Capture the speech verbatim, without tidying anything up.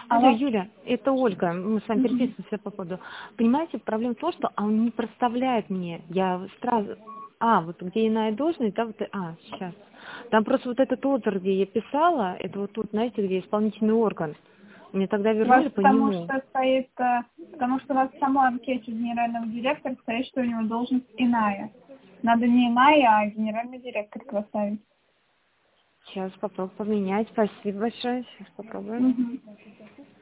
Алло, Алло. Юля, это Ольга. Мы с вами Мгм. переписываемся по поводу. Понимаете, проблема в том, что он не проставляет мне. Я сразу... А, вот где иная должность, да, вот... А, сейчас. Там просто вот этот отзыв, где я писала, это вот тут, знаете, где исполнительный орган. Мне тогда У вас вернули по потому нему. что стоит, э, потому что у вас в самой анкете генерального директора стоит, что у него должность иная. Надо не иная, а генеральный директор поставить. Сейчас попробую поменять. Спасибо большое. Сейчас попробуем. Мгм.